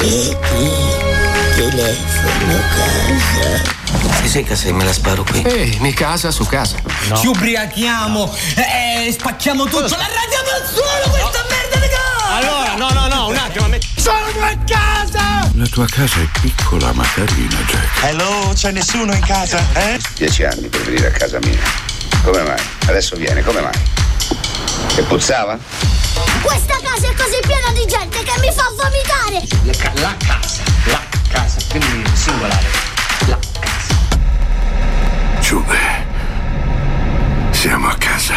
Telefono casa. Se sei casa me la sparo qui. Ehi, mi casa su casa. No. Ci ubriachiamo, spacchiamo tutto. La radiamo al suolo questa merda di casa! No, un attimo. Sono a casa! La tua casa è piccola ma carina, Jack. Hello, c'è nessuno in casa, eh? 10 anni per venire a casa mia. Come mai? Adesso viene, come mai? E puzzava? Questa casa è così piena di gente che mi fa vomitare! La casa, femminile, singolare. La casa. Giube, siamo a casa.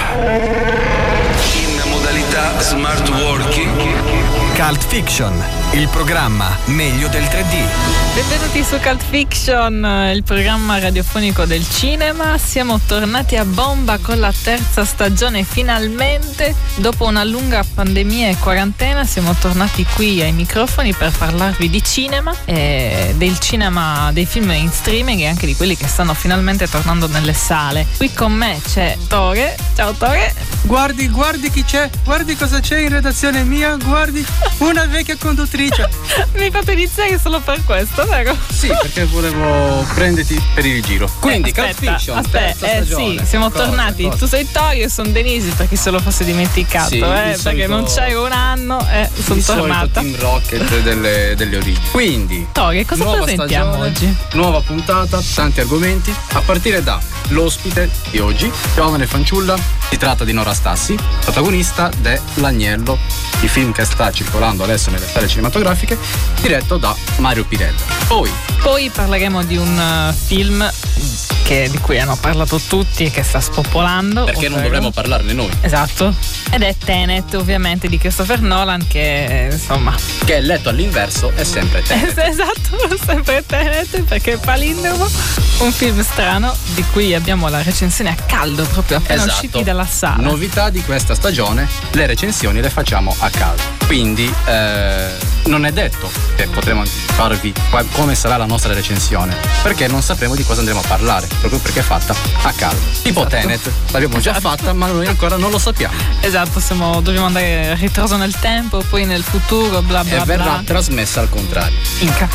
In modalità smart working. Cult Fiction, il programma meglio del 3D. Benvenuti su Cult Fiction, il programma radiofonico del cinema. Siamo tornati a bomba con la terza stagione finalmente. Dopo una lunga pandemia e quarantena siamo tornati qui ai microfoni per parlarvi di cinema, del cinema, dei film in streaming e anche di quelli che stanno finalmente tornando nelle sale. Qui con me c'è Tore. Ciao Tore. Guardi chi c'è, guardi cosa c'è in redazione mia, guardi, una vecchia conduttrice. Mi fate iniziare solo per questo, vero? Sì, perché volevo prenderti per il giro. Quindi Cult Fiction, terza stagione. Sì, siamo tornati. Cosa? Tu sei Tori e sono Denisi, per chi se lo fosse dimenticato, sì, perché solito, non c'ero un anno e sono tornata. Team Rocket delle origini. Quindi Tori, cosa presentiamo stagione, oggi? Nuova puntata, tanti argomenti, a partire da l'ospite di oggi, giovane fanciulla. Si tratta di Nora Stassi, protagonista de L'Agnello, il film che sta circolando adesso nelle sale cinematografiche, diretto da Mario Pirella. Poi parleremo di un film di cui hanno parlato tutti e che sta spopolando. Perché non dovremmo parlarne noi. Esatto. Ed è Tenet, ovviamente, di Christopher Nolan, che insomma, che è letto all'inverso è sempre Tenet. Esatto, sempre Tenet, perché è palindromo. Un film strano di cui abbiamo la recensione a caldo, proprio appena usciti dalla sala. Novità di questa stagione, le recensioni le facciamo a caldo. Quindi non è detto che potremo farvi come sarà la nostra recensione, perché non sapremo di cosa andremo a parlare, proprio perché è fatta a caldo. Tipo Tenet, l'abbiamo già fatta, ma noi ancora non lo sappiamo. Esatto, dobbiamo andare a ritroso nel tempo, poi nel futuro, bla bla bla. E verrà trasmessa al contrario. Inca.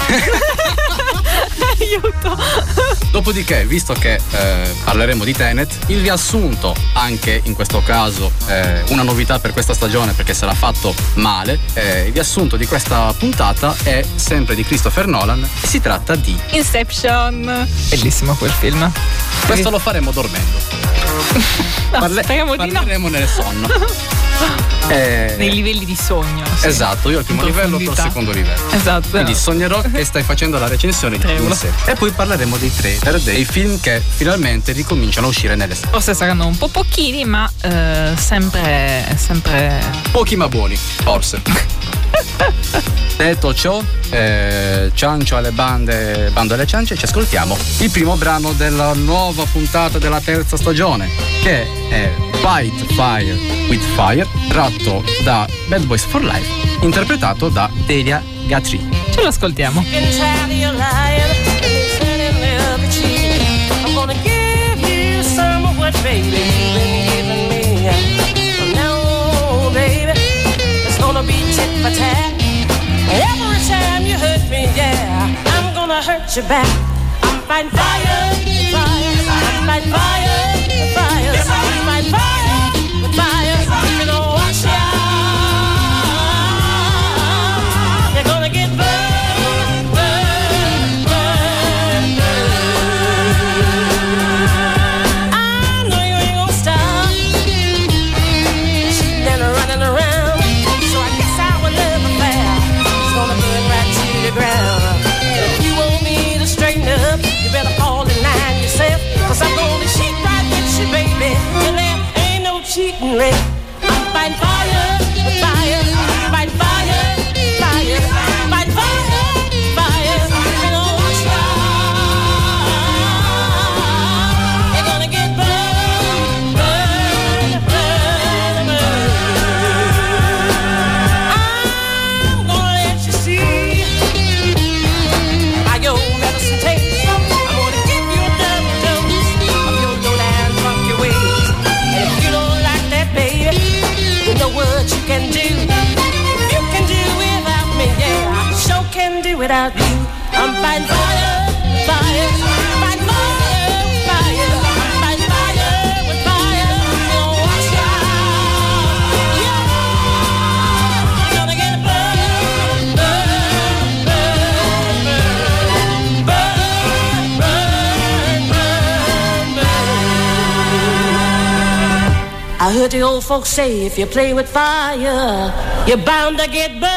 Aiuto. Dopodiché, visto che parleremo di Tenet, il riassunto, anche in questo caso una novità per questa stagione perché sarà fatto male, il riassunto di questa puntata è sempre di Christopher Nolan e si tratta di Inception. Bellissimo quel film. Questo lo faremo dormendo. Parleremo nel sonno. Nei livelli di sogno. Sì. Esatto, io al primo livello, tu al secondo livello. Esatto. Quindi sognerò che stai facendo la recensione di una serie. E poi parleremo dei trailer, dei film che finalmente ricominciano a uscire nelle sale. Forse saranno un po' pochini, ma sempre pochi ma buoni, forse. Detto ciò, ciancio alle bande, bando alle ciance, ci ascoltiamo il primo brano della nuova puntata della terza stagione, che è Fight Fire with Fire, tratto da Bad Boys for Life, interpretato da Delia Gatri. Ce lo ascoltiamo. Every time you hurt me, yeah, I'm gonna hurt you back. I'm fighting fire, fire, I'm fighting fire, fire, I'm fighting fire, fire. You know watch out, you're gonna get burned, burned, burned, burned. I know you ain't gonna stop cheating and running around, so I guess our love affair is gonna burn right to the ground. If you want me to straighten up, you better fall in line yourself, 'cause I'm gonna cheat right with you, baby, and there ain't without you. I'm fighting fire, fire, fighting fire, fire, fighting fire with fire. Gonna watch out, yeah. Gonna get burned, burned, burned, burned, burned, burned, burned, burned. I heard the old folks say if you play with fire, you're bound to get burned.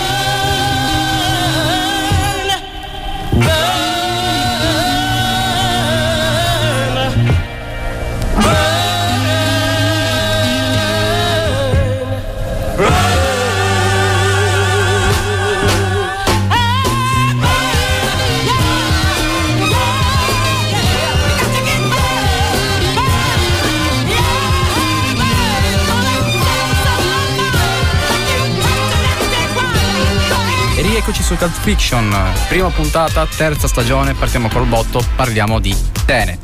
Eccoci su Cult Fiction, prima puntata, terza stagione, partiamo col botto, parliamo di Tenet.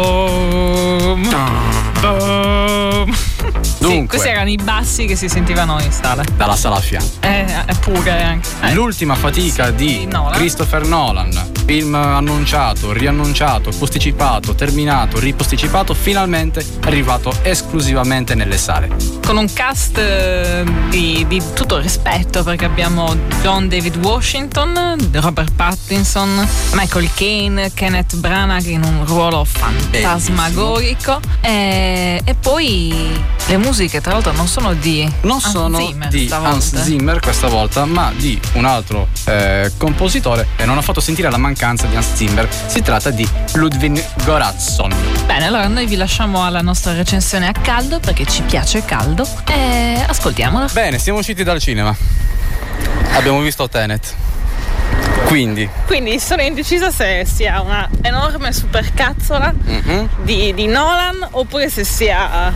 Sì, questi erano i bassi che si sentivano in sala. Dalla sala a fianco. Pure anche. L'ultima fatica di Christopher Nolan. Film annunciato, riannunciato, posticipato, terminato, riposticipato, finalmente arrivato esclusivamente nelle sale. Con un cast di tutto rispetto, perché abbiamo John David Washington, Robert Pattinson, Michael Caine, Kenneth Branagh in un ruolo fantasmagorico e poi le musiche tra l'altro non sono di Hans Zimmer questa volta, ma di un altro compositore, e non ho fatto sentire la mancanza di Hans Zimmer. Si tratta di Ludwig Göransson. Bene, allora noi vi lasciamo alla nostra recensione a caldo, perché ci piace caldo, e ascoltiamola. Bene, siamo usciti dal cinema, abbiamo visto Tenet. Quindi sono indecisa se sia una enorme supercazzola di Nolan oppure se sia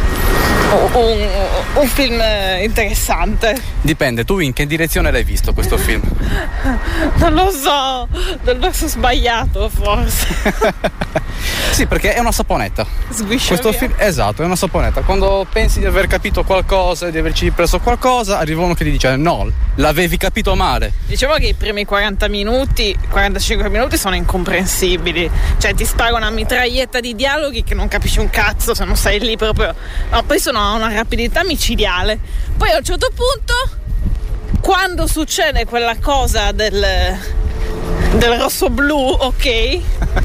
un film interessante. Dipende, tu in che direzione l'hai visto questo film? Non lo so, del verso sbagliato forse. Sì, perché è una saponetta. Sguiscia questo via. film, esatto, è una saponetta. Quando pensi di aver capito qualcosa, di averci preso qualcosa, arriva uno che ti dice no, l'avevi capito male. Diciamo che i primi 45 minuti sono incomprensibili. Cioè ti spara una mitraglietta di dialoghi che non capisci un cazzo se non sei lì proprio. No, poi sono a una rapidità micidiale. Poi a un certo punto, quando succede quella cosa del rosso blu, ok?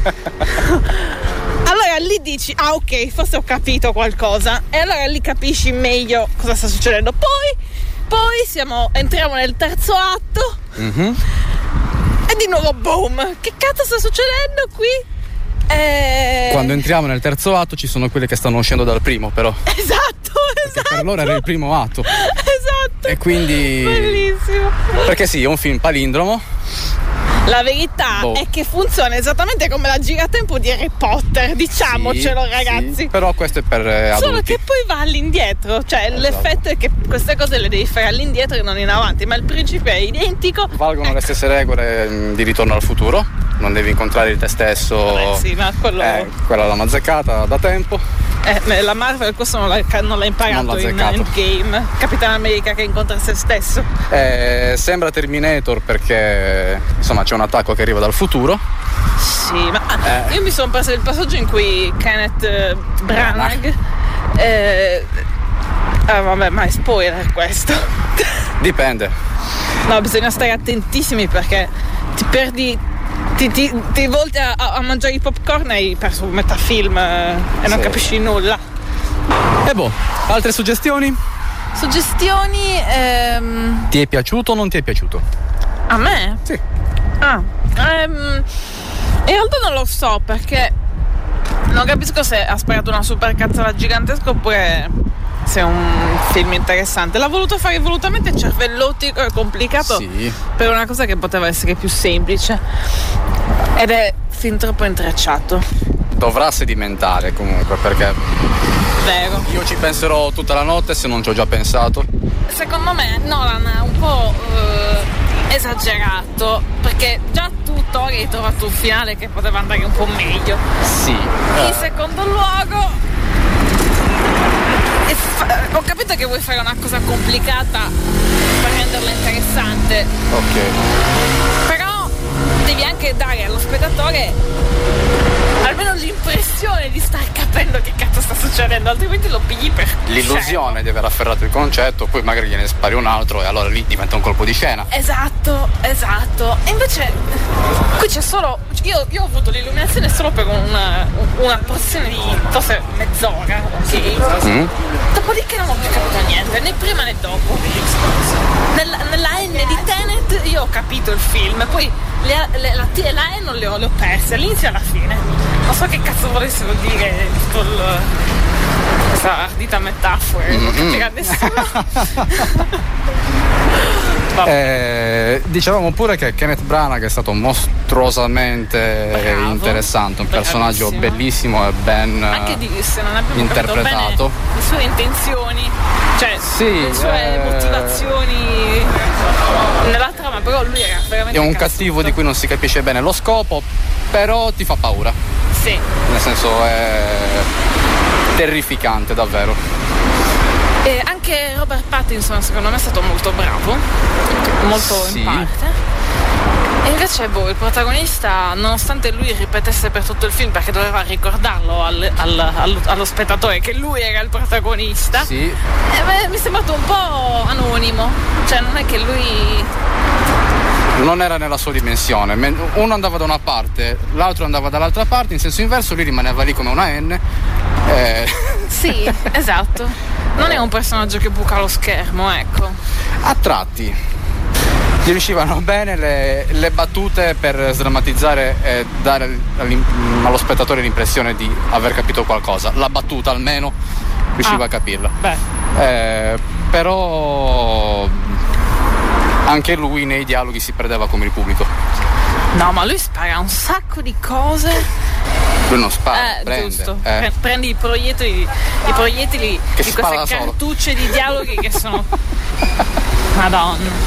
Allora lì dici ok, forse ho capito qualcosa, e allora lì capisci meglio cosa sta succedendo. Poi entriamo nel terzo atto e di nuovo boom, che cazzo sta succedendo qui? Quando entriamo nel terzo atto ci sono quelle che stanno uscendo dal primo, però. Esatto. Per loro era il primo atto. Esatto. E quindi bellissimo. Perché sì, è un film palindromo. La verità è che funziona esattamente come la giratempo di Harry Potter, diciamocelo, ragazzi. Sì, però questo è per adulti. Solo che poi va all'indietro, cioè l'effetto è che queste cose le devi fare all'indietro e non in avanti, ma il principio è identico. Valgono le stesse regole di Ritorno al futuro, non devi incontrare te stesso. Vabbè, sì, ma quella l'hanno azzeccata da tempo. La Marvel questo non l'ha imparato in Endgame. Capitan America che incontra se stesso. Sembra Terminator perché insomma c'è un attacco che arriva dal futuro. Sì, ma io mi sono perso il passaggio in cui Kenneth Branagh vabbè, ma è spoiler questo. Dipende. No, bisogna stare attentissimi perché ti perdi, ti volti a mangiare i popcorn e hai perso metà film e non capisci nulla. E altre suggestioni? Ti è piaciuto o non ti è piaciuto? A me? Sì. In realtà non lo so, perché non capisco se ha sparato una super cazzola gigantesca oppure se è un film interessante. L'ha voluto fare volutamente cervellotico e complicato per una cosa che poteva essere più semplice, ed è fin troppo intrecciato. Dovrà sedimentare comunque, perché vero, io ci penserò tutta la notte se non ci ho già pensato. Secondo me Nolan ha un po' esagerato, perché già tutto hai trovato un finale che poteva andare un po' meglio. Sì. In secondo luogo ho capito che vuoi fare una cosa complicata per renderla interessante. Ok. Però anche dare allo spettatore almeno l'impressione di star capendo che cazzo sta succedendo, altrimenti lo pigli per l'illusione di aver afferrato il concetto, poi magari gliene spari un altro e allora lì diventa un colpo di scena. Esatto. E invece qui c'è solo io ho avuto l'illuminazione solo per una porzione di forse mezz'ora, ok? Dopodiché non ho più capito niente, né prima né dopo. Nella N di Tenet io ho capito il film, poi la T e la E non le ho perse all'inizio e alla fine. Non so che cazzo volessero dire tutto questa ardita metafora, non capirà nessuno. Dicevamo pure che Kenneth Branagh è stato mostruosamente interessante, un personaggio bellissimo e ben anche se non abbiamo interpretato bene le sue intenzioni, cioè sì, le sue motivazioni nella trama, però lui era veramente è un cattivo di cui non si capisce bene lo scopo, però ti fa paura. Sì. Nel senso è terrificante davvero. E anche Robert Pattinson secondo me è stato molto bravo, molto in parte. E invece il protagonista, nonostante lui ripetesse per tutto il film perché doveva ricordarlo allo spettatore che lui era il protagonista, mi è sembrato un po' anonimo, cioè non è che lui non era nella sua dimensione, uno andava da una parte, l'altro andava dall'altra parte, in senso inverso, lui rimaneva lì come una N. Sì, esatto. Non è un personaggio che buca lo schermo, ecco. A tratti gli riuscivano bene le battute per sdrammatizzare e dare allo spettatore l'impressione di aver capito qualcosa. La battuta almeno riusciva a capirla. Però anche lui nei dialoghi si perdeva come il pubblico. No, ma lui spara un sacco di cose. Lui non spara, prende. Giusto. Prendi i proiettili che di queste cartucce di dialoghi che sono Madonna.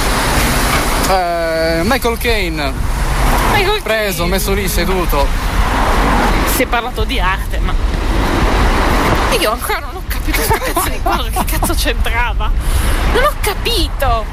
Michael Caine preso, messo lì seduto. Si è parlato di arte, ma io ancora non ho capito sta cazzo di quadro, che cazzo c'entrava? Non ho capito.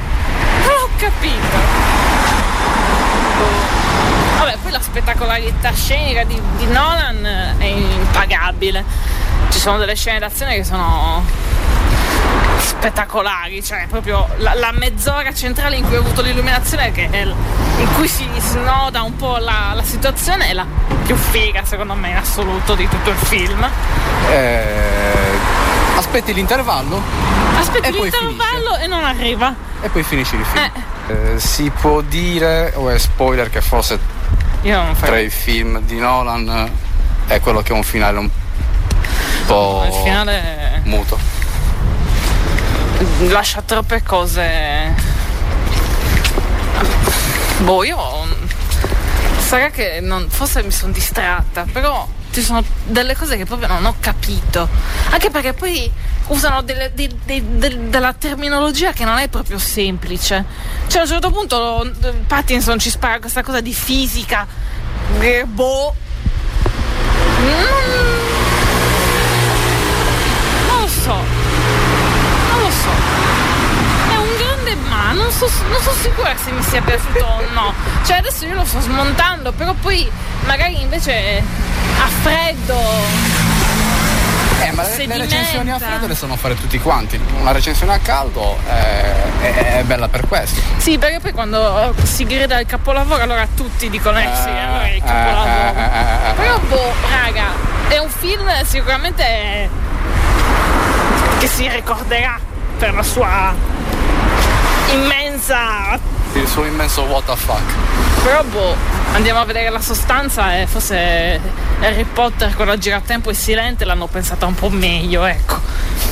Vabbè, poi la spettacolarità scenica di Nolan è impagabile. Ci sono delle scene d'azione che sono spettacolari, cioè proprio la mezz'ora centrale in cui ho avuto l'illuminazione, in cui si snoda un po' la situazione, è la più figa secondo me in assoluto di tutto il film. Aspetti l'intervallo e non arriva e poi finisci il film. Si può dire, o è spoiler, che forse tra i film di Nolan è quello che è un finale un po' il finale muto, lascia troppe cose. Io sarà che forse mi sono distratta, però ci sono delle cose che proprio non ho capito, anche perché poi usano della terminologia che non è proprio semplice. Cioè a un certo punto Pattinson ci spara questa cosa di fisica non lo so, è un grande ma non so sicura se mi sia piaciuto o no. Cioè adesso io lo sto smontando, però poi magari invece a freddo ma le recensioni a freddo le sanno fare tutti quanti. Una recensione a caldo è bella per questo. Sì, perché poi quando si grida il capolavoro allora tutti dicono sì, allora è il capolavoro. Però raga, è un film sicuramente che si ricorderà per la sua il suo immenso what the fuck. Però andiamo a vedere la sostanza e forse Harry Potter con la giratempo e silente l'hanno pensata un po' meglio, ecco.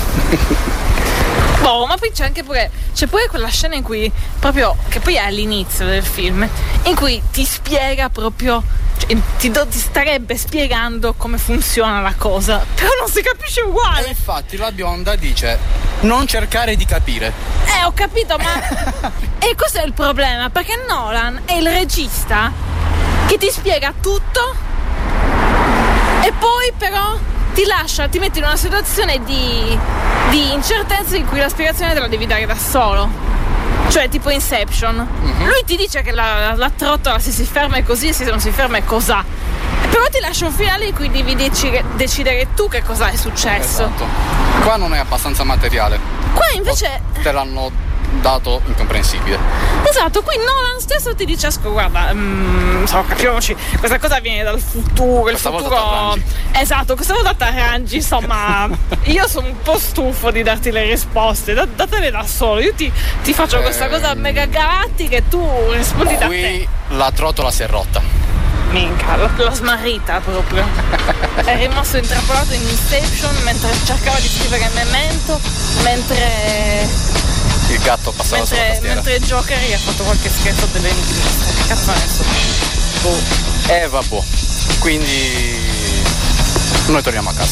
Ma poi c'è pure quella scena in cui proprio, che poi è all'inizio del film, in cui ti spiega proprio, cioè, ti starebbe spiegando come funziona la cosa, però non si capisce uguale. E infatti la bionda dice: non cercare di capire. Ho capito, ma e questo è il problema, perché Nolan è il regista che ti spiega tutto e poi però ti metti in una situazione di incertezza in cui la spiegazione te la devi dare da solo. Cioè Cioè tipo Inception. Lui ti dice che la trottola se si ferma è così e se non si ferma è cos'ha. Però ti lascia un finale in cui devi decidere tu che cosa è successo. Esatto. Qua non è abbastanza materiale. Qua invece te l'hanno dato incomprensibile. Esatto, qui Nolan stesso ti dice guarda, capiamoci, questa cosa viene dal futuro, il futuro. Esatto, questa volta t'arrangi, insomma. Io sono un po' stufo di darti le risposte, datele da solo. Io ti faccio questa cosa mega galattica e tu rispondi da te. Qui la trottola si è rotta. Minchia, l'ho smarrita proprio. È rimasto intrappolato in Inception mentre cercava di scrivere Memento, mentre il gatto passava sulla tastiera. Mentre Joker gli ha fatto qualche scherzo dell'enigmista. Che cazzo ne so? Vabbè. Quindi noi torniamo a casa.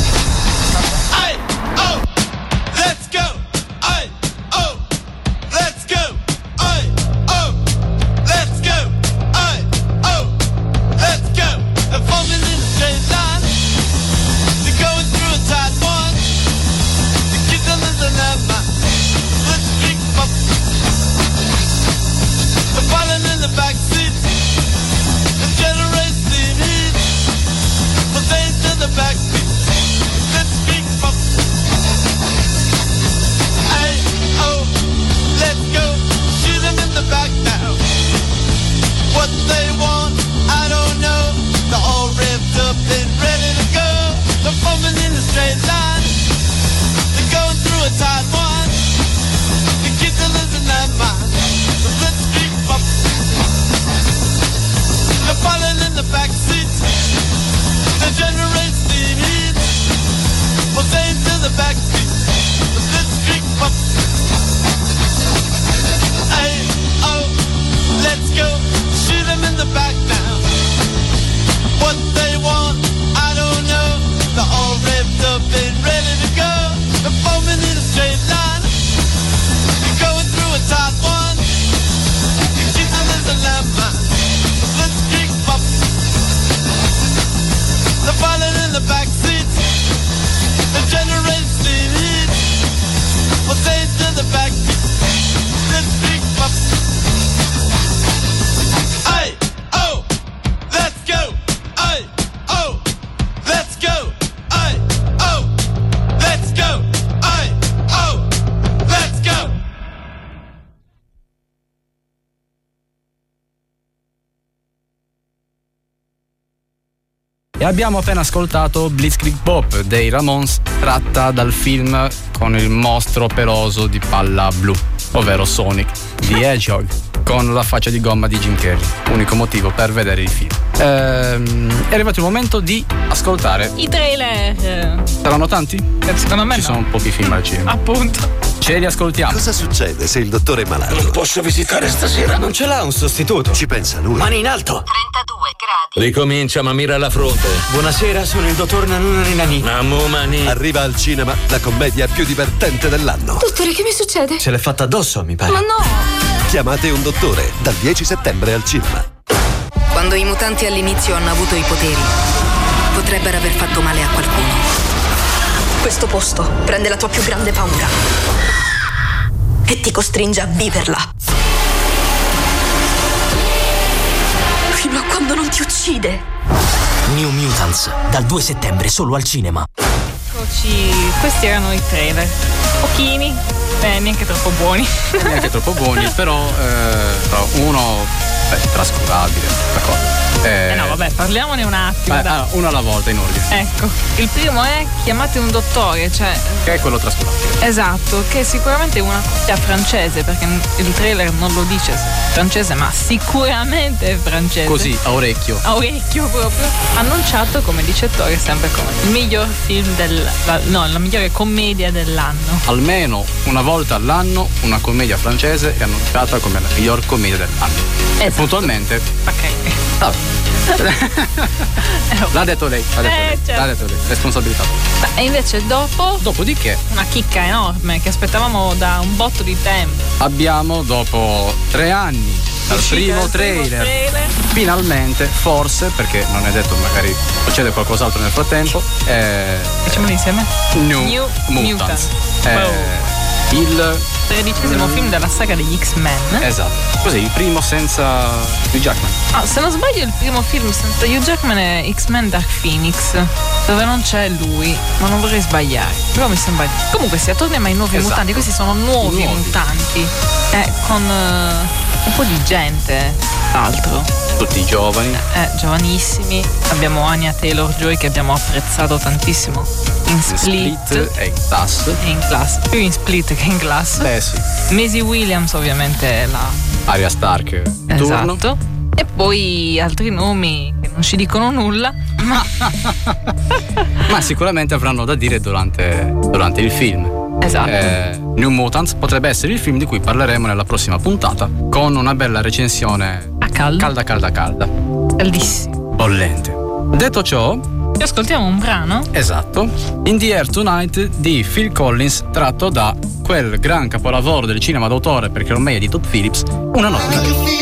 Let's go! Let's go! Let's go! Let's go! They're forming in a straight line. They're going through a tight one. The kids are losing their mind. Let's drink up. They're falling in the back seat. The generating heat. But they to the back seat. Let's drink up. Hey, oh, let's go. Shoot them in the back now. What they want, I don't know. They're all revved up and ready to go. They're forming in a straight line. They're going through a tight one. The kids are losing their mind. The blitzkrieg pop. They're falling in the back seat. They generate steam heat. Well, they into the back seat. The blitzkrieg pop. Hey, oh, let's go. Shoot them in the back now. What they want, I don't know. They're all revved up and ready to go. They're forming in a straight line. They're going through a tight one. The kids are losing their mind. The blitzkrieg pop. They're falling in the back seat. They generate steam heat. Well, they to the back seat. Blitzkrieg pop. Hey, oh, let's go. Hey, oh, let's go. Hey, oh, let's go. Hey, oh, let's go. E abbiamo appena ascoltato Blitzkrieg Pop dei Ramones, tratta dal film con il mostro peloso di palla blu, ovvero Sonic the Hedgehog, con la faccia di gomma di Jim Carrey. Unico motivo per vedere il film. È arrivato il momento di ascoltare i trailer. Saranno tanti? Secondo me ci sono pochi film al cinema. Appunto. Ce li ascoltiamo. Cosa succede se il dottore è malato? Non posso visitare stasera. Non ce l'ha un sostituto. Ci pensa lui. Mani in alto. 32 gradi. Ricomincia, ma mira la fronte. Buonasera, sono il dottor Nanuna Ninani. Namumani. Arriva al cinema la commedia più divertente dell'anno. Dottore, che mi succede? Se l'è fatta addosso, mi pare. Ma no! Chiamate un dottore dal 10 settembre al cinema. Quando i mutanti all'inizio hanno avuto i poteri, potrebbero aver fatto male a qualcuno. Questo posto prende la tua più grande paura e ti costringe a viverla. Fino a quando non ti uccide. New Mutants, dal 2 settembre solo al cinema. Eccoci, questi erano i trailer. Pochini, neanche troppo buoni. Neanche troppo buoni, però uno trascurabile, d'accordo. No, vabbè, parliamone un attimo. Uno alla volta in ordine. Ecco, il primo è Chiamate un dottore, cioè. Che è quello trascurabile. Esatto, che è sicuramente una coppia francese, perché il trailer non lo dice francese, ma sicuramente è francese. Così, a orecchio. A orecchio proprio. Annunciato, come dice Ettore, sempre come il miglior film la migliore commedia dell'anno. Almeno una volta all'anno una commedia francese è annunciata come la miglior commedia dell'anno. Esatto. E puntualmente. Ok. L'ha detto lei, certo. L'ha detto lei, responsabilità. E invece dopodiché una chicca enorme che aspettavamo da un botto di tempo. Abbiamo, dopo 3 anni dal primo trailer, finalmente, forse, perché non è detto, magari succede qualcos'altro nel frattempo, diciamolo insieme. New Mutants. il 13° film della saga degli X-Men. Esatto. Cos'è il primo senza Hugh Jackman? Se non sbaglio il primo film senza Hugh Jackman è X-Men Dark Phoenix, dove non c'è lui, ma non vorrei sbagliare, però mi sembra. Comunque sia, torniamo ai nuovi mutanti. Questi sono nuovi mutanti, con un po' di gente, altro. Tutti giovani, giovanissimi. Abbiamo Anya Taylor-Joy che abbiamo apprezzato tantissimo in Split e in Class. Più in Split che in Class. Beh sì. Maisie Williams ovviamente è la Arya Stark. Esatto. Turno. E poi altri nomi che non ci dicono nulla, ma sicuramente avranno da dire durante il film. Esatto. New Mutants potrebbe essere il film di cui parleremo nella prossima puntata, con una bella recensione calda. Caldissimo. Bollente. Detto ciò, ci ascoltiamo un brano. Esatto. In the Air Tonight di Phil Collins, tratto da quel gran capolavoro del cinema d'autore, perché ormai è di Todd Phillips, Una notte.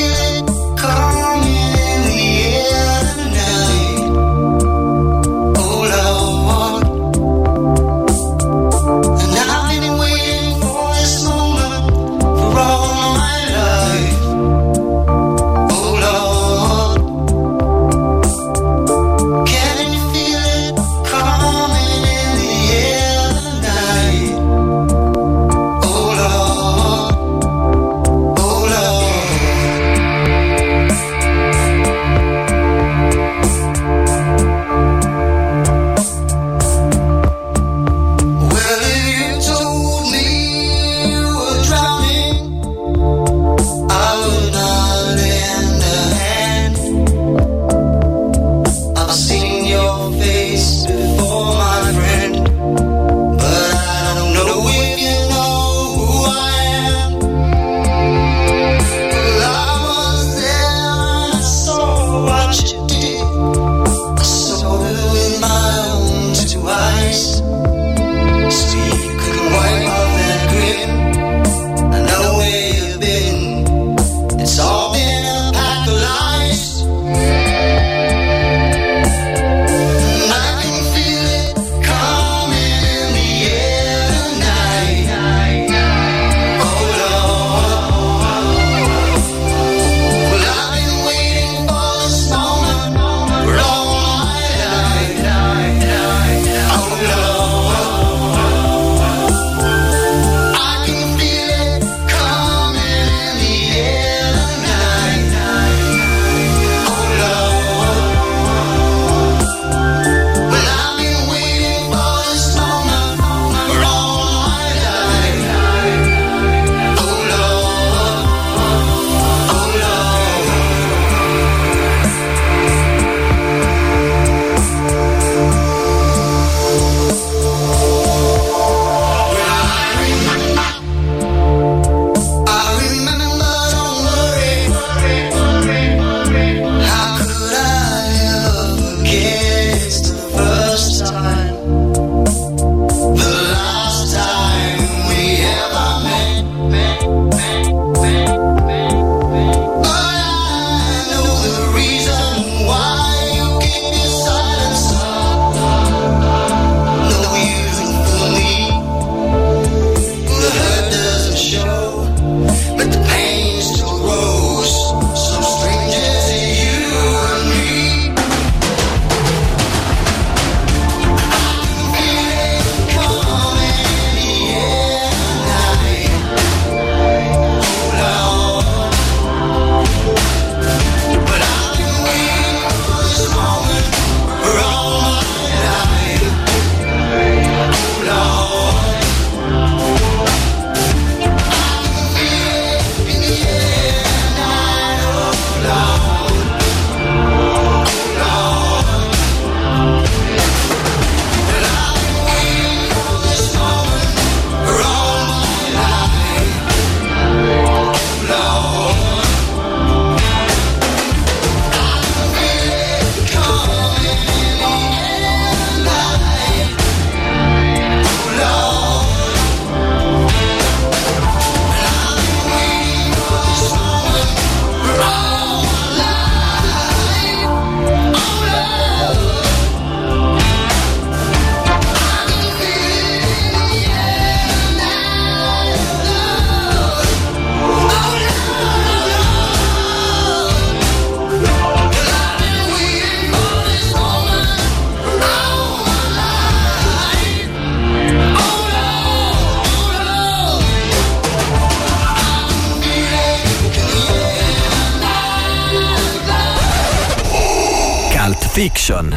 Fiction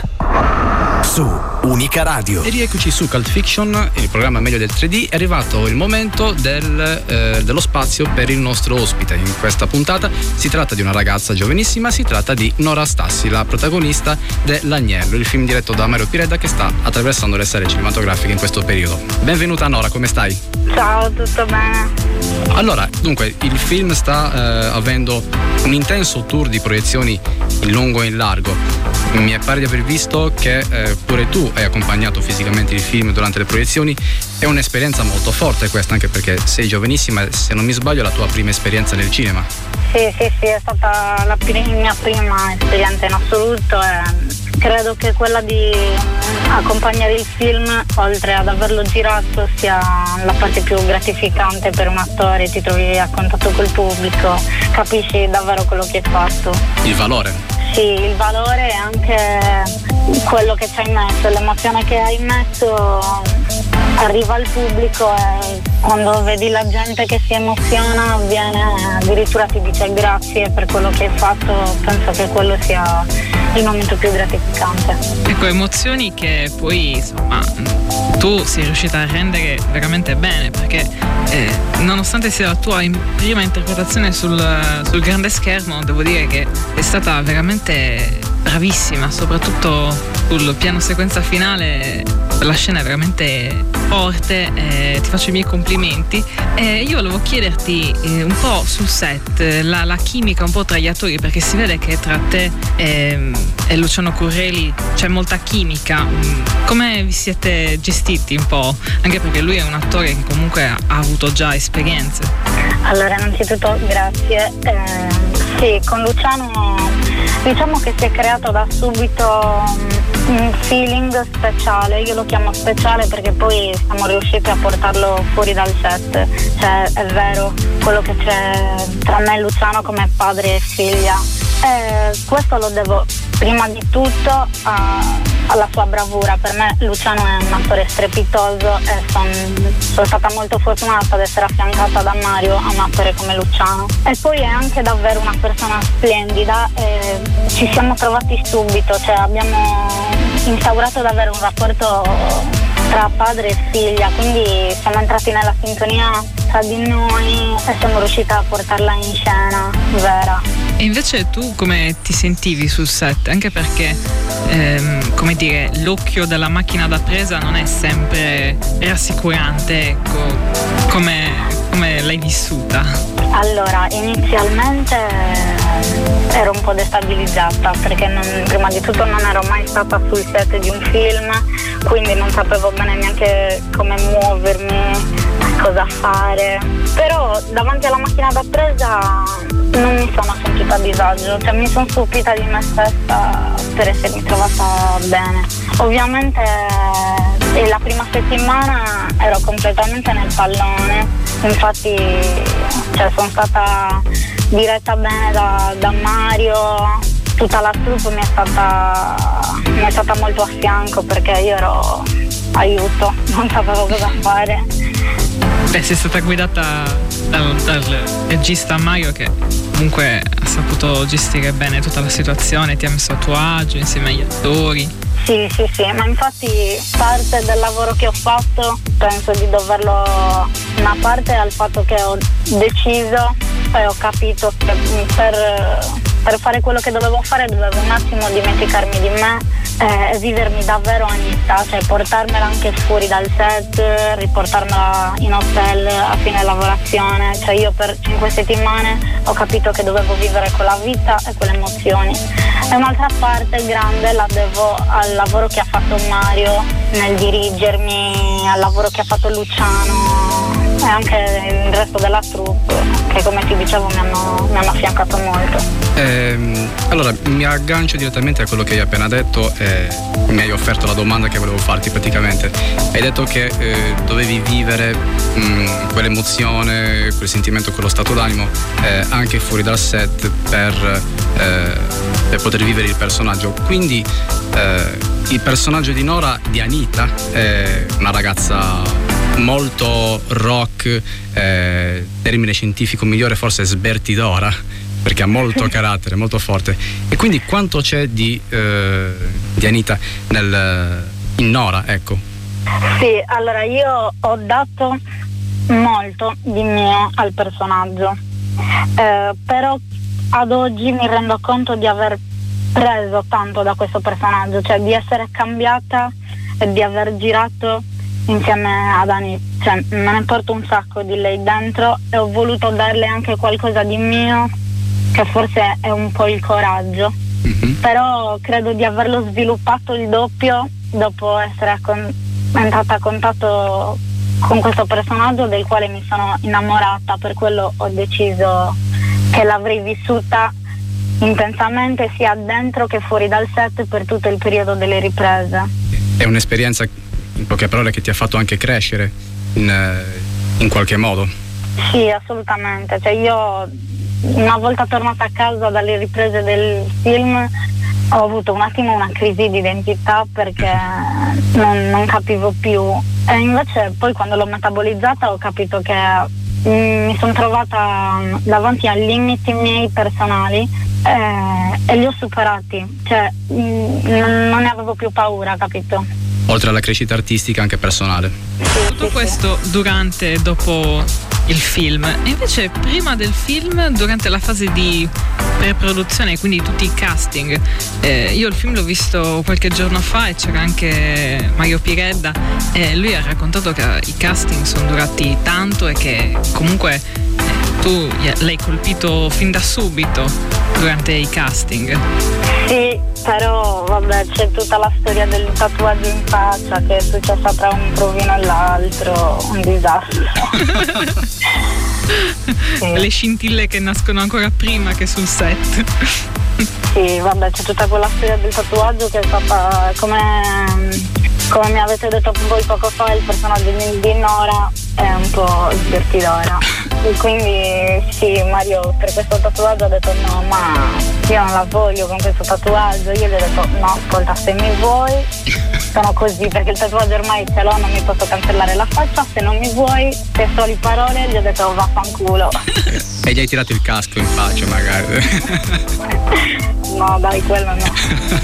su Unica Radio. E rieccoci su Cult Fiction, il programma meglio del 3D. È arrivato il momento dello spazio per il nostro ospite. In questa puntata si tratta di una ragazza giovanissima, si tratta di Nora Stassi, la protagonista dell'Agnello, il film diretto da Mario Piredda che sta attraversando le sale cinematografiche in questo periodo. Benvenuta Nora, come stai? Ciao, tutto bene? Allora, dunque, il film sta avendo un intenso tour di proiezioni in lungo e in largo. Mi pare di aver visto che pure tu hai accompagnato fisicamente il film durante le proiezioni. È un'esperienza molto forte questa, anche perché sei giovanissima e, se non mi sbaglio, è la tua prima esperienza nel cinema. Sì, è stata la mia prima esperienza in assoluto e credo che quella di accompagnare il film, oltre ad averlo girato, sia la parte più gratificante per un attore. Ti trovi a contatto col pubblico, capisci davvero quello che hai fatto. Il valore. Sì, il valore e anche quello che ci hai messo, l'emozione che hai messo arriva al pubblico e quando vedi la gente che si emoziona viene, addirittura ti dice grazie per quello che hai fatto. Penso che quello sia il momento più gratificante. Ecco, emozioni che poi insomma tu sei riuscita a rendere veramente bene, perché nonostante sia la tua prima interpretazione sul grande schermo, devo dire che è stata veramente bravissima, soprattutto sul piano sequenza finale. La scena è veramente forte, ti faccio i miei complimenti. Io volevo chiederti un po' sul set, la chimica un po' tra gli attori, perché si vede che tra te e Luciano Currelli c'è molta chimica. Come vi siete gestiti un po'? Anche perché lui è un attore che comunque ha avuto già esperienze. Allora, innanzitutto grazie. Sì, con Luciano diciamo che si è creato da subito un feeling speciale. Io lo chiamo speciale perché poi siamo riusciti a portarlo fuori dal set. Cioè, è vero quello che c'è tra me e Luciano come padre e figlia. Questo lo devo prima di tutto alla sua bravura. Per me Luciano è un attore strepitoso e sono stata molto fortunata ad essere affiancata da Mario a un attore come Luciano. E poi è anche davvero una persona splendida e ci siamo trovati subito, cioè abbiamo instaurato davvero un rapporto tra padre e figlia, quindi siamo entrati nella sintonia tra di noi e siamo riusciti a portarla in scena vera. E invece tu come ti sentivi sul set? Anche perché, come dire, l'occhio della macchina da presa non è sempre rassicurante, ecco, come l'hai vissuta? Allora, inizialmente ero un po' destabilizzata perché prima di tutto non ero mai stata sul set di un film, quindi non sapevo bene neanche come muovermi, cosa fare. Però davanti alla macchina da presa non mi sono sentita a disagio, cioè mi sono stupita di me stessa per essermi trovata bene. Ovviamente la prima settimana ero completamente nel pallone, infatti sono stata diretta bene da Mario, tutta la troupe mi è stata molto a fianco perché io ero aiuto, non sapevo cosa fare. Beh, sei stata guidata dal regista Mario, che comunque ha saputo gestire bene tutta la situazione, ti ha messo a tuo agio insieme agli attori. Sì, ma infatti parte del lavoro che ho fatto penso di doverlo, una parte al fatto che ho deciso e ho capito che per fare quello che dovevo fare dovevo un attimo dimenticarmi di me e vivermi davvero ogni istante, cioè portarmela anche fuori dal set, riportarmela in hotel a fine lavorazione. Cioè io per 5 settimane ho capito che dovevo vivere quella vita e quelle emozioni. E un'altra parte grande la devo al lavoro che ha fatto Mario nel dirigermi, al lavoro che ha fatto Luciano e anche il resto della troupe, che come ti dicevo mi hanno affiancato molto. Allora mi aggancio direttamente a quello che hai appena detto e mi hai offerto la domanda che volevo farti praticamente. Hai detto che dovevi vivere quell'emozione, quel sentimento, quello stato d'animo anche fuori dal set per poter vivere il personaggio. Quindi il personaggio di Nora, di Anita, è una ragazza molto rock, termine scientifico migliore forse è sbertidora, perché ha molto carattere, molto forte. E quindi quanto c'è di Anita in Nora, ecco? Sì, allora io ho dato molto di mio al personaggio, però ad oggi mi rendo conto di aver preso tanto da questo personaggio, cioè di essere cambiata e di aver girato insieme ad Anita, cioè me ne porto un sacco di lei dentro e ho voluto darle anche qualcosa di mio, che forse è un po' il coraggio, però credo di averlo sviluppato il doppio dopo essere entrata a contatto con questo personaggio del quale mi sono innamorata, per quello ho deciso che l'avrei vissuta intensamente sia dentro che fuori dal set per tutto il periodo delle riprese. È un'esperienza, in poche parole, che ti ha fatto anche crescere in qualche modo? Sì, assolutamente, cioè io una volta tornata a casa dalle riprese del film ho avuto un attimo una crisi di identità perché non capivo più, e invece poi quando l'ho metabolizzata ho capito che mi sono trovata davanti a limiti miei personali e li ho superati, cioè non ne avevo più paura, capito? Oltre alla crescita artistica anche personale. Tutto questo durante e dopo il film, e invece prima del film, durante la fase di preproduzione, quindi tutti i casting, io il film l'ho visto qualche giorno fa e c'era anche Mario Piredda e lui ha raccontato che i casting sono durati tanto e che comunque tu l'hai colpito fin da subito durante i casting. Sì, però vabbè, c'è tutta la storia del tatuaggio in faccia che è successa tra un provino e l'altro, un disastro. Sì. Le scintille che nascono ancora prima che sul set. Sì, vabbè, c'è tutta quella storia del tatuaggio che è stata, come mi avete detto voi poco fa, il personaggio di Nora è un po' divertidora. E quindi sì, Mario per questo tatuaggio ha detto no, ma io non la voglio con questo tatuaggio. Io gli ho detto no, ascolta, se mi vuoi sono così, perché il tatuaggio ormai ce l'ho, non mi posso cancellare la faccia, se non mi vuoi, testuali parole, gli ho detto oh, vaffanculo. E gli hai tirato il casco in faccia magari? No dai, quello no.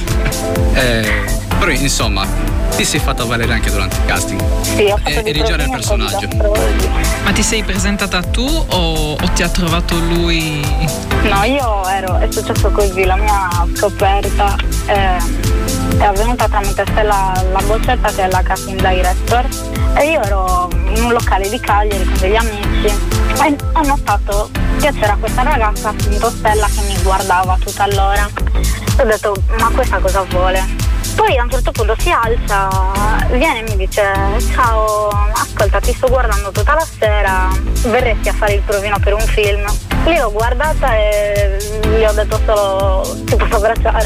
Però insomma ti sei fatta valere anche durante il casting. Sì, ho fatto eri già nel personaggio. Ma ti sei presentata tu o ti ha trovato lui? No, è successo così, la mia scoperta è avvenuta tramite Stella La Boccetta, che è la casting director, e io ero in un locale di Cagliari con degli amici e ho notato che c'era questa ragazza, appunto Stella, che mi guardava tutta l'ora. Ho detto ma questa cosa vuole? Poi a un certo punto si alza, viene e mi dice ciao, ascolta, ti sto guardando tutta la sera, verresti a fare il provino per un film? Lì l'ho guardata e gli ho detto solo ti posso abbracciare.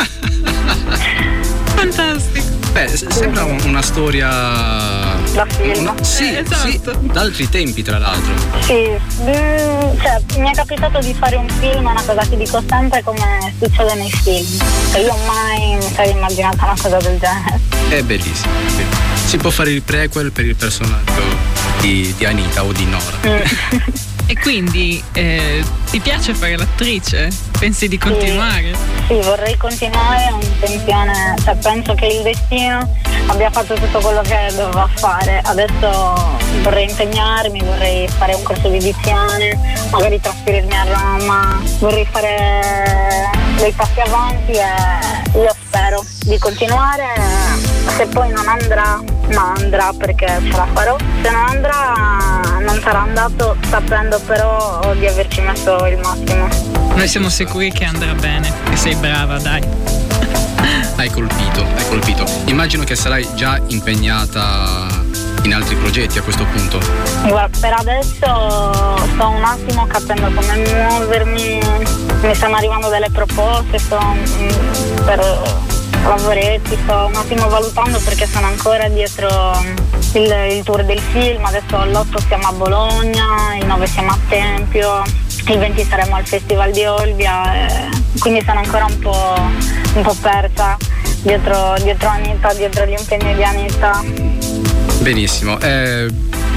Fantastico. Beh, sembra una storia da film. Sì, esatto. Sì, da altri tempi tra l'altro. Sì, cioè mi è capitato di fare un film, è una cosa che dico sempre come succede nei film. Cioè, io mai mi sarei immaginata una cosa del genere. È bellissimo. Si può fare il prequel per il personaggio di Anita o di Nora. E quindi ti piace fare l'attrice? Pensi di continuare? Sì, vorrei continuare, ho intenzione, cioè penso che il destino abbia fatto tutto quello che doveva fare. Adesso vorrei impegnarmi, vorrei fare un corso di dizione, magari trasferirmi a Roma, vorrei fare dei passi avanti e io spero di continuare. Se poi non andrà, ma andrà perché ce la farò. Se non andrà, non sarà andato, sapendo però di averci messo il massimo. Noi siamo sicuri che andrà bene, che sei brava, dai. Hai colpito. Immagino che sarai già impegnata in altri progetti a questo punto. Guarda, per adesso sto un attimo capendo come muovermi, mi stanno arrivando delle proposte, per lavoretti, sto un attimo valutando perché sono ancora dietro il tour del film. Adesso all'8 siamo a Bologna, il 9 siamo a Tempio, il 20 saremo al Festival di Olbia, quindi sono ancora un po' persa dietro Anita, dietro gli impegni di Anita. Benissimo.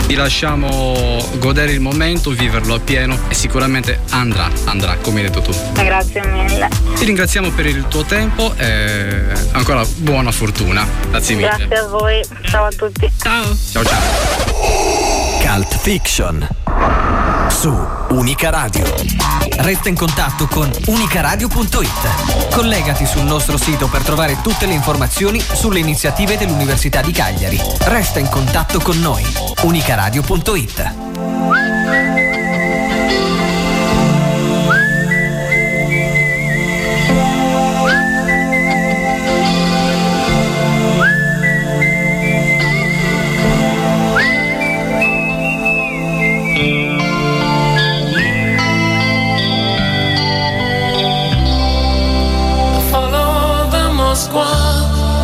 Vi lasciamo godere il momento, viverlo appieno e sicuramente andrà, come hai detto tu. Grazie mille. Ti ringraziamo per il tuo tempo e ancora buona fortuna. Grazie mille. Grazie a voi. Ciao a tutti. Ciao. Ciao ciao. Cult Fiction su Unica Radio. Resta in contatto con unicaradio.it. Collegati sul nostro sito per trovare tutte le informazioni sulle iniziative dell'Università di Cagliari. Resta in contatto con noi. unicaradio.it.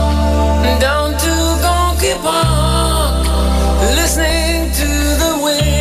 Down to Gonky Park, listening to the wind.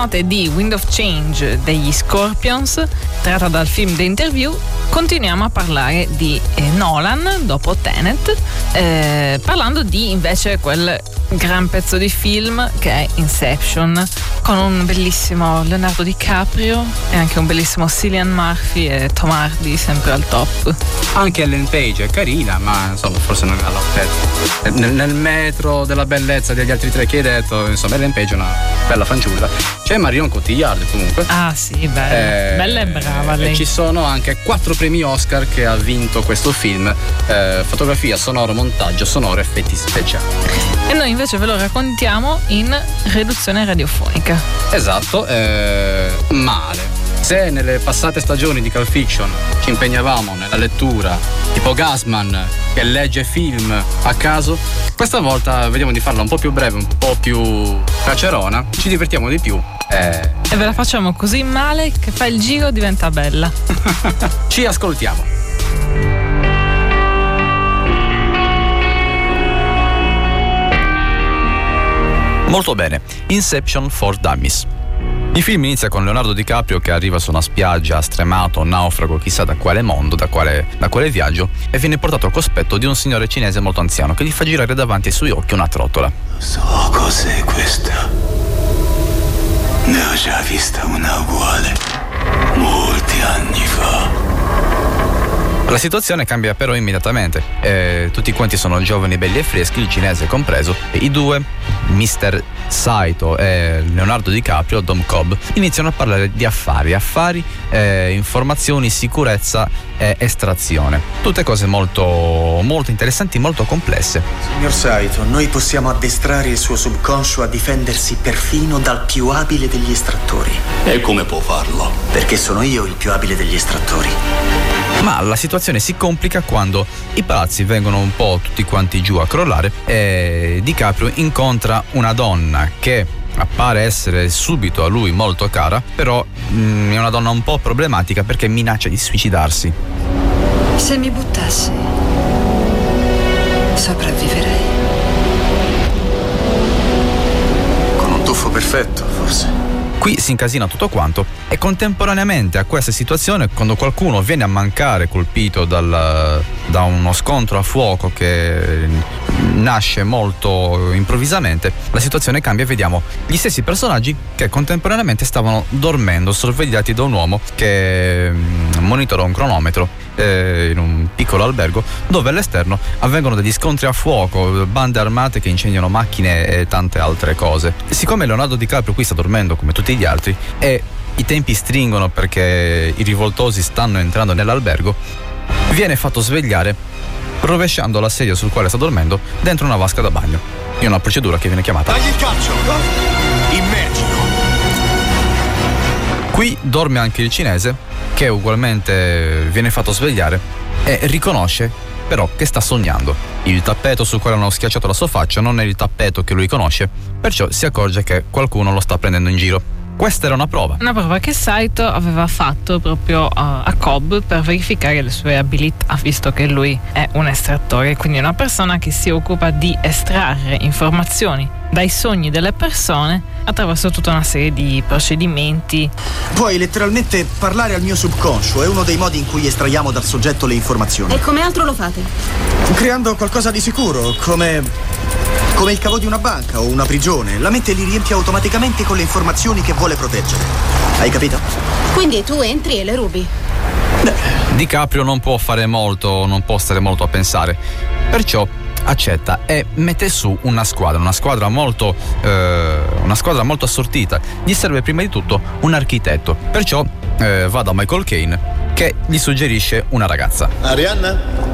note di Wind of Change degli Scorpions, tratta dal film The Interview, continuiamo a parlare di Nolan dopo Tenet, parlando di invece quel gran pezzo di film che è Inception, con un bellissimo Leonardo DiCaprio e anche un bellissimo Cillian Murphy e Tom Hardy sempre al top. Anche Ellen Page è carina, ma insomma forse non è all'altezza. Nel metro della bellezza degli altri tre che hai detto, insomma Ellen Page è una bella fanciulla. C'è Marion Cotillard comunque. Ah sì, bella e brava lei. E ci sono anche 4 premi Oscar che ha vinto questo film: fotografia, sonoro, montaggio sonoro, effetti speciali. E noi invece ve lo raccontiamo in riduzione radiofonica. Esatto, male. Se nelle passate stagioni di Cult Fiction ci impegnavamo nella lettura tipo Gassman che legge film a caso, questa volta vediamo di farla un po' più breve, un po' più cacerona, ci divertiamo di più. E ve la facciamo così male che fa il giro, diventa bella. Ci ascoltiamo. Molto bene, Inception for Dummies. Il film inizia con Leonardo DiCaprio che arriva su una spiaggia stremato, naufrago, chissà da quale mondo, da quale viaggio, e viene portato al cospetto di un signore cinese molto anziano che gli fa girare davanti ai suoi occhi una trottola. So cos'è questa. Ne ho già vista una uguale molti anni fa. La situazione cambia però immediatamente. Tutti quanti sono giovani, belli e freschi, il cinese compreso, e i due, Mr. Saito e Leonardo DiCaprio, Dom Cobb, iniziano a parlare di affari, informazioni, sicurezza e estrazione. Tutte cose molto, molto interessanti, molto complesse. Signor Saito, noi possiamo addestrare il suo subconscio a difendersi perfino dal più abile degli estrattori. E come può farlo? Perché sono io il più abile degli estrattori. Ma la situazione si complica quando i palazzi vengono un po' tutti quanti giù a crollare e DiCaprio incontra una donna che appare essere subito a lui molto cara, però è una donna un po' problematica perché minaccia di suicidarsi. Se mi buttassi, sopravviverei. Con un tuffo perfetto, forse. Qui si incasina tutto quanto e contemporaneamente a questa situazione, quando qualcuno viene a mancare colpito da uno scontro a fuoco che nasce molto improvvisamente, la situazione cambia e vediamo gli stessi personaggi che contemporaneamente stavano dormendo, sorvegliati da un uomo che monitora un cronometro in un piccolo albergo dove all'esterno avvengono degli scontri a fuoco, bande armate che incendiano macchine e tante altre cose. Siccome Leonardo DiCaprio qui sta dormendo come tutti gli altri e i tempi stringono perché i rivoltosi stanno entrando nell'albergo, viene fatto svegliare rovesciando la sedia sul quale sta dormendo dentro una vasca da bagno, in una procedura che viene chiamata Dagli il calcio! Immergilo! Qui dorme anche il cinese, che ugualmente viene fatto svegliare e riconosce però che sta sognando. Il tappeto sul quale hanno schiacciato la sua faccia non è il tappeto che lui conosce, perciò si accorge che qualcuno lo sta prendendo in giro. Questa era una prova. Una prova che Saito aveva fatto proprio a Cobb per verificare le sue abilità, visto che lui è un estrattore, quindi una persona che si occupa di estrarre informazioni dai sogni delle persone attraverso tutta una serie di procedimenti. Puoi letteralmente parlare al mio subconscio, è uno dei modi in cui estraiamo dal soggetto le informazioni. E come altro lo fate? Creando qualcosa di sicuro, come il cavo di una banca o una prigione. La mente li riempie automaticamente con le informazioni che vuole proteggere. Hai capito? Quindi tu entri e le rubi. DiCaprio non può fare molto, non può stare molto a pensare, perciò accetta e mette su una squadra molto assortita. Gli serve prima di tutto un architetto, perciò va da Michael Caine che gli suggerisce una ragazza. Arianna?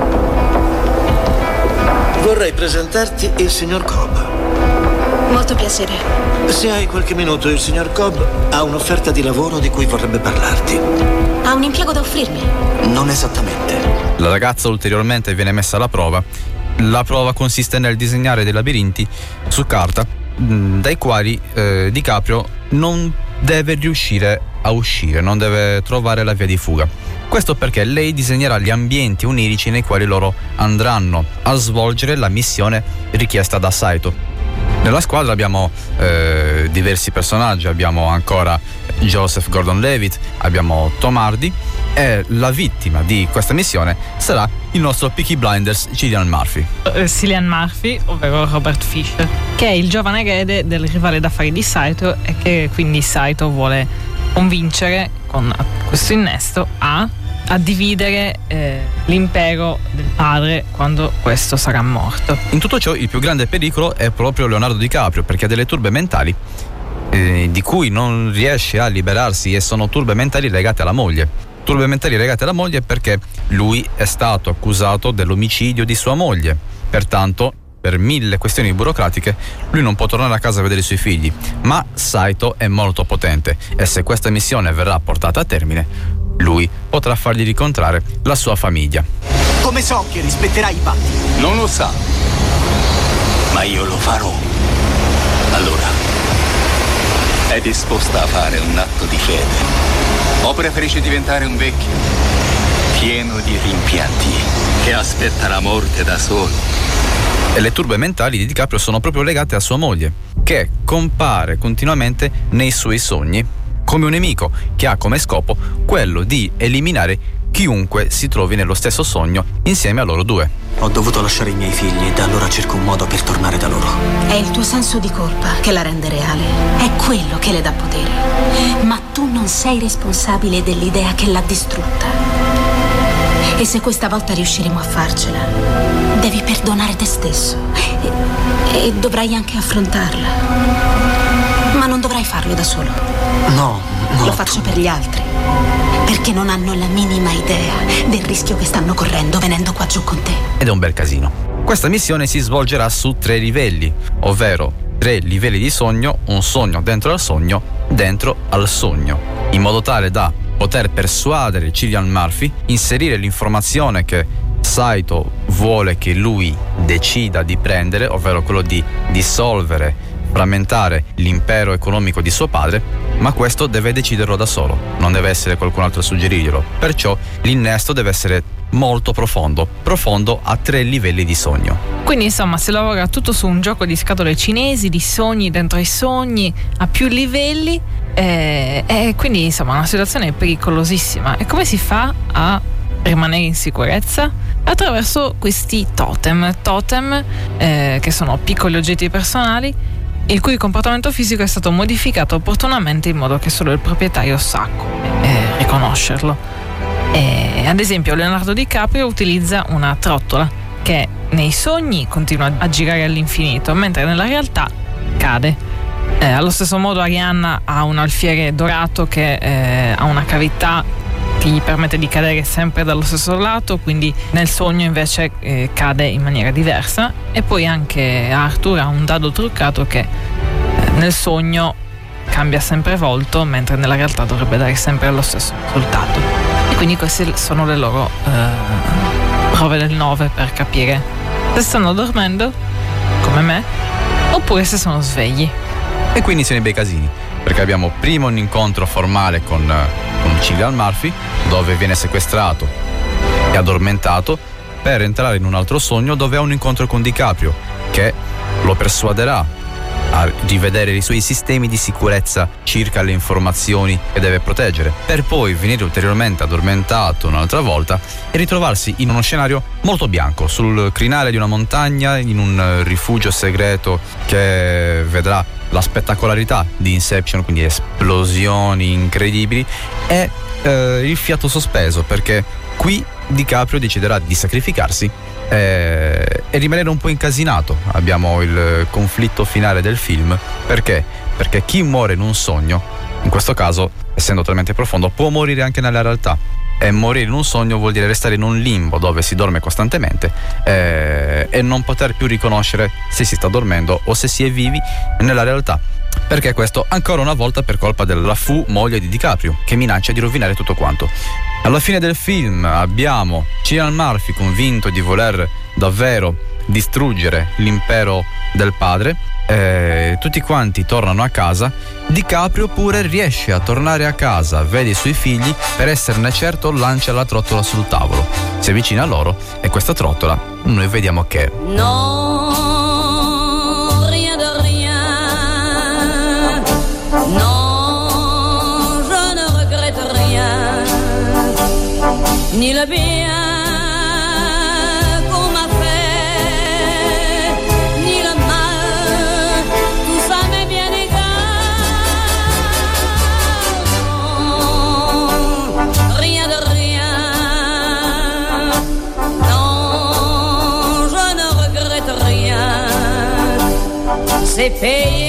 Vorrei presentarti il signor Cobb. Molto piacere. Se hai qualche minuto, il signor Cobb ha un'offerta di lavoro di cui vorrebbe parlarti. Ha un impiego da offrirmi? Non esattamente. La ragazza ulteriormente viene messa alla prova. La prova consiste nel disegnare dei labirinti su carta dai quali DiCaprio non deve riuscire a uscire, non deve trovare la via di fuga. Questo perché lei disegnerà gli ambienti onirici nei quali loro andranno a svolgere la missione richiesta da Saito. Nella squadra abbiamo diversi personaggi, abbiamo ancora Joseph Gordon-Levitt, abbiamo Tom Hardy, e la vittima di questa missione sarà il nostro Peaky Blinders Cillian Murphy. Cillian Murphy, ovvero Robert Fisher, che è il giovane erede del rivale d'affari di Saito e che quindi Saito vuole convincere con questo innesto a dividere l'impero del padre quando questo sarà morto. In tutto ciò il più grande pericolo è proprio Leonardo DiCaprio, perché ha delle turbe mentali di cui non riesce a liberarsi, e sono turbe mentali legate alla moglie. Turbe mentali legate alla moglie perché lui è stato accusato dell'omicidio di sua moglie. Pertanto, per 1000 questioni burocratiche, lui non può tornare a casa a vedere i suoi figli. Ma Saito è molto potente e se questa missione verrà portata a termine, lui potrà fargli rincontrare la sua famiglia. Come so che rispetterai i patti? Non lo sa, ma io lo farò. Allora, è disposta a fare un atto di fede? O preferisci diventare un vecchio, pieno di rimpianti, che aspetta la morte da solo? E le turbe mentali di DiCaprio sono proprio legate a sua moglie, che compare continuamente nei suoi sogni come un nemico che ha come scopo quello di eliminare chiunque si trovi nello stesso sogno insieme a loro due. Ho dovuto lasciare i miei figli e da allora cerco un modo per tornare da loro. È il tuo senso di colpa che la rende reale. È quello che le dà potere. Ma tu non sei responsabile dell'idea che l'ha distrutta. E se questa volta riusciremo a farcela, devi perdonare te stesso. E dovrai anche affrontarla. Ma non dovrai farlo da solo. No. Lo faccio per gli altri. Perché non hanno la minima idea del rischio che stanno correndo venendo qua giù con te. Ed è un bel casino. Questa missione si svolgerà su 3 livelli, ovvero 3 livelli di sogno, un sogno dentro al sogno, in modo tale da poter persuadere Cillian Murphy, inserire l'informazione che Saito vuole che lui decida di prendere, ovvero quello di dissolvere, frammentare l'impero economico di suo padre, ma questo deve deciderlo da solo, non deve essere qualcun altro a suggerirglielo. Perciò l'innesto deve essere molto profondo a 3 livelli di sogno. Quindi insomma si lavora tutto su un gioco di scatole cinesi, di sogni dentro i sogni, a più livelli, e quindi insomma una situazione pericolosissima. E come si fa a rimanere in sicurezza? Attraverso questi totem che sono piccoli oggetti personali il cui comportamento fisico è stato modificato opportunamente in modo che solo il proprietario sa come riconoscerlo. Ad esempio Leonardo DiCaprio utilizza una trottola che nei sogni continua a girare all'infinito, mentre nella realtà cade. Allo stesso modo Arianna ha un alfiere dorato che ha una cavità che gli permette di cadere sempre dallo stesso lato, quindi nel sogno invece cade in maniera diversa. E poi anche Arthur ha un dado truccato che nel sogno cambia sempre volto, mentre nella realtà dovrebbe dare sempre lo stesso risultato. E quindi queste sono le loro prove del 9 per capire se stanno dormendo come me oppure se sono svegli. E quindi sono i bei casini, perché abbiamo prima un incontro formale con Cillian Murphy, dove viene sequestrato e addormentato, per entrare in un altro sogno dove ha un incontro con DiCaprio, che lo persuaderà a rivedere i suoi sistemi di sicurezza circa le informazioni che deve proteggere, per poi venire ulteriormente addormentato un'altra volta e ritrovarsi in uno scenario molto bianco, sul crinale di una montagna, in un rifugio segreto che vedrà la spettacolarità di Inception, quindi esplosioni incredibili e il fiato sospeso, perché qui DiCaprio deciderà di sacrificarsi e rimanere un po' incasinato. Abbiamo il conflitto finale del film. Perché? Perché chi muore in un sogno, in questo caso essendo talmente profondo, può morire anche nella realtà, e morire in un sogno vuol dire restare in un limbo dove si dorme costantemente e non poter più riconoscere se si sta dormendo o se si è vivi nella realtà. Perché questo ancora una volta per colpa della Fu, moglie di DiCaprio, che minaccia di rovinare tutto quanto. Alla fine del film abbiamo Cillian Murphy convinto di voler davvero distruggere l'impero del padre, tutti quanti tornano a casa. DiCaprio pure riesce a tornare a casa, vede i suoi figli, per esserne certo lancia la trottola sul tavolo, si avvicina a loro e questa trottola noi vediamo che Non, rien de rien. ni le bien qu'on m'a fait, ni le mal, tout ça m'est bien égal. Non, rien de rien, non, je ne regrette rien, c'est payé.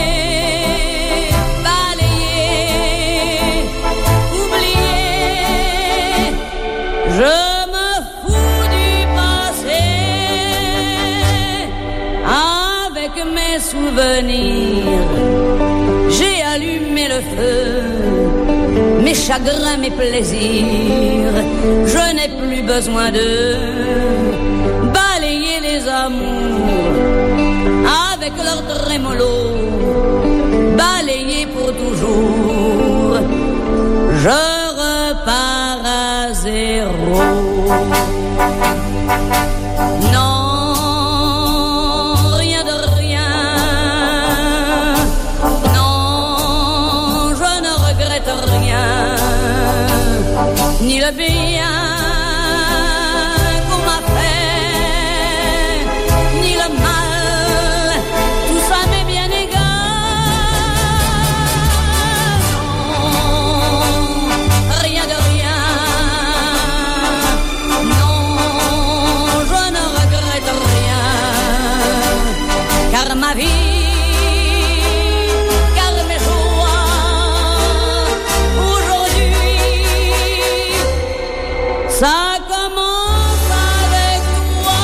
Je me fous du passé, avec mes souvenirs, j'ai allumé le feu, mes chagrins, mes plaisirs, je n'ai plus besoin de balayer les amours, avec leur trémolo, balayer pour toujours, je repars à zéro. Non, rien de rien. Non, je ne regrette rien. Ni le bien qu'on m'a fait, ni le mal, tout ça m'est bien égal. Non, rien de rien. Car ma vie, car mes joies, aujourd'hui, ça commence avec toi.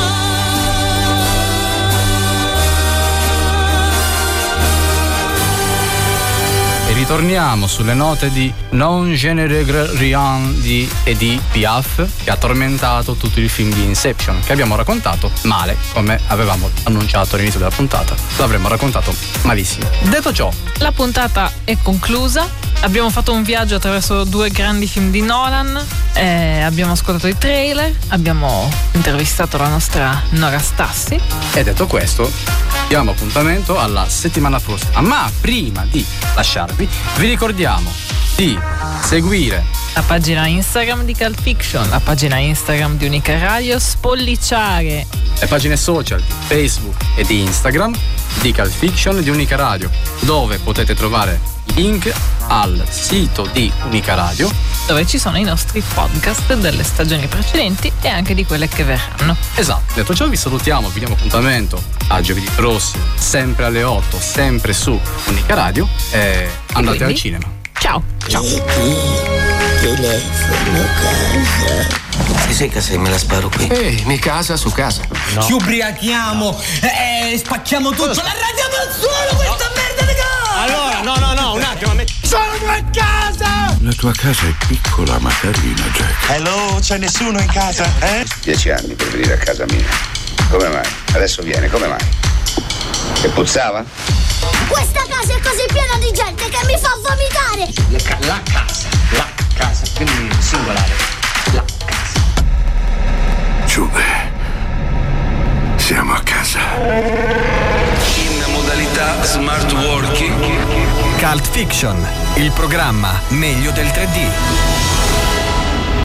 E ritorniamo sulle note di Non je ne regrette rien di Edith Piaf, che ha tormentato tutto il film di Inception, che abbiamo raccontato male, come avevamo annunciato all'inizio della puntata. L'avremmo raccontato malissimo. Detto ciò, la puntata è conclusa. Abbiamo fatto un viaggio attraverso 2 grandi film di Nolan, abbiamo ascoltato i trailer, abbiamo intervistato la nostra Nora Stassi. E detto questo, diamo appuntamento alla settimana prossima. Ma prima di lasciarvi, vi ricordiamo di seguire la pagina Instagram di Cult Fiction, la pagina Instagram di Unica Radio, spolliciare le pagine social di Facebook e di Instagram di Cult Fiction e di Unica Radio, dove potete trovare i link al sito di Unica Radio, dove ci sono i nostri podcast delle stagioni precedenti e anche di quelle che verranno. Esatto, detto ciò vi salutiamo, vi diamo appuntamento a giovedì prossimo, sempre alle 8, sempre su Unica Radio, e andate quindi al cinema. Ciao. Ciao. Telefono casa. Se sei casa me la sparo qui. Ehi, mi casa su casa. No. Ci ubriachiamo e spacchiamo tutto. La radiamo al suolo questa merda di casa! Allora, no, un attimo. Sono a casa! La tua casa è piccola ma carina, Jack. Hello, c'è nessuno in casa, eh? 10 anni per venire a casa mia. Come mai? Adesso viene, come mai? Che puzzava? Questa casa è così piena di gente che mi fa vomitare! La casa, quindi singolare. La casa. Giube, siamo a casa. In modalità smart working. Cult Fiction, il programma meglio del 3D.